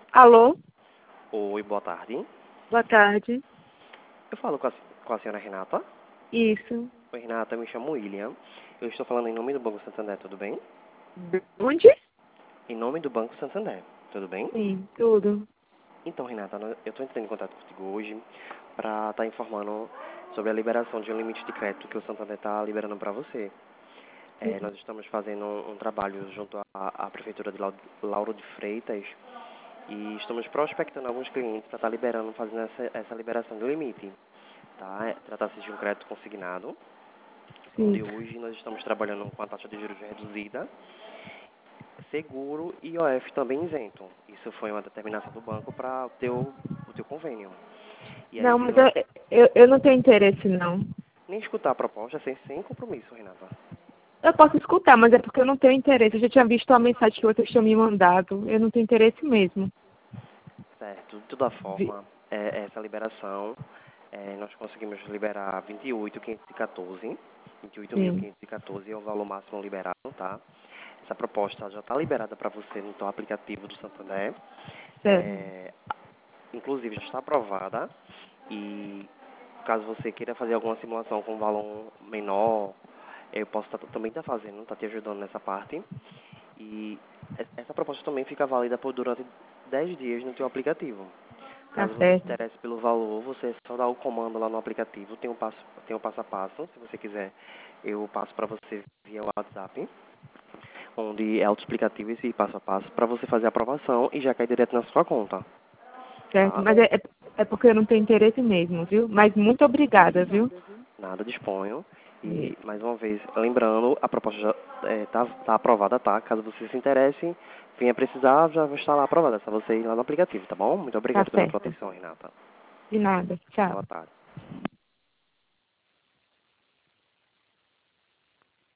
Alô? Oi, boa tarde. Boa tarde. Eu falo com a senhora Renata. Isso. Oi, Renata, eu me chamo William. Eu estou falando em nome do Banco Santander, tudo bem? Onde? Em nome do Banco Santander, tudo bem? Sim, tudo. Então, Renata, eu estou entrando em contato contigo hoje para estar informando sobre a liberação de um limite de crédito que o Santander está liberando para você. Nós estamos fazendo um trabalho junto à Prefeitura de Lauro de Freitas e estamos prospectando alguns clientes para estar liberando, fazendo essa liberação de limite. Tá? Trata-se de um crédito consignado, onde Sim. hoje nós estamos trabalhando com a taxa de juros reduzida, seguro e IOF também isento. Isso foi uma determinação do banco para o teu convênio. E aí, Não, mas eu não tenho interesse, não. nem escutar a proposta sem compromisso, Renata. Eu posso escutar, mas é porque eu não tenho interesse. Eu já tinha visto a mensagem que vocês tinham me mandado. Eu não tenho interesse mesmo. Certo, de toda Vi- forma, essa liberação, nós conseguimos liberar 28.514. Sim. 28.514 é o valor máximo liberado, tá? Essa proposta já está liberada para você no teu aplicativo do Santander. Certo. Inclusive, já está aprovada. E caso você queira fazer alguma simulação com um valor menor, eu posso também estar fazendo, tá te ajudando nessa parte. E essa proposta também fica válida por durante 10 dias no teu aplicativo. Tá Caso você se certo. interesse pelo valor, você só dá o comando lá no aplicativo, tem um passo a passo, se você quiser, eu passo para você via WhatsApp, onde é autoexplicativo esse passo a passo, para você fazer a aprovação e já cair direto na sua conta, Certo. tá? Mas é porque eu não tenho interesse mesmo, viu? Mas muito obrigada, viu? Nada, disponho. E- E, mais uma vez, lembrando, a proposta já tá aprovada, tá? Caso você se interesse, venha precisar, já está lá aprovada. É só você ir lá no aplicativo, tá bom? Muito Tá obrigado pela tua certo. atenção, Renata. De nada. Tchau. Boa tarde.